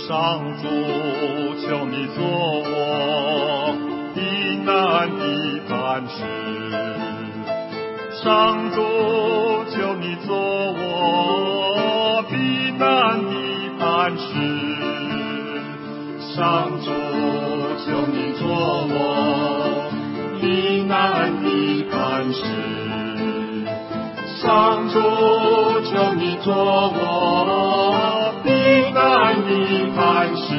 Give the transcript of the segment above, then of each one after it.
上主，求你做我避难的磐石。上主，求你做我避难的磐石。上主，求你做我避难的磐石。上主，求你做我避难的磐石。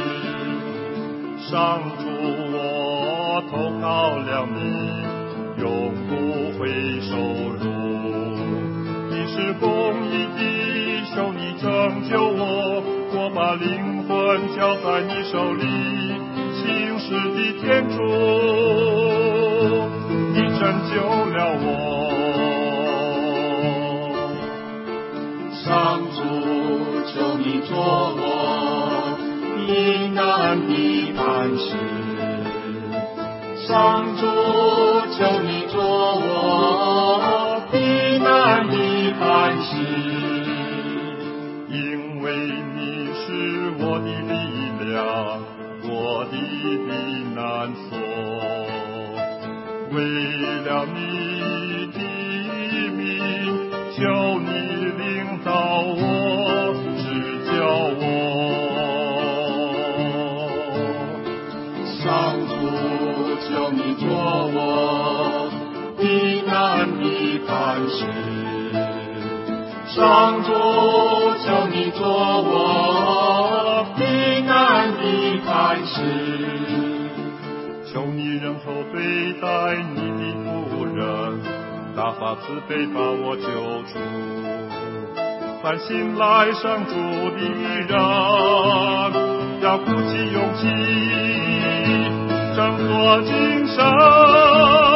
上主，我投靠了你，永不会受辱。你是公义的，求你拯救我，我把灵魂交在你手里。信实的天主，你拯救了我。上主，求你做我避难的磐石。上主，求你做我避难的磐石。因为你是我的力量，我的避难所。为了你的名，求你领导我，指教我。上主，求你做我避难的磐石。上主，求你做我避难的磐石。求你忍受对待你的仆人，大发慈悲把我救出。凡信赖上主的人，要鼓起勇气，振作精神。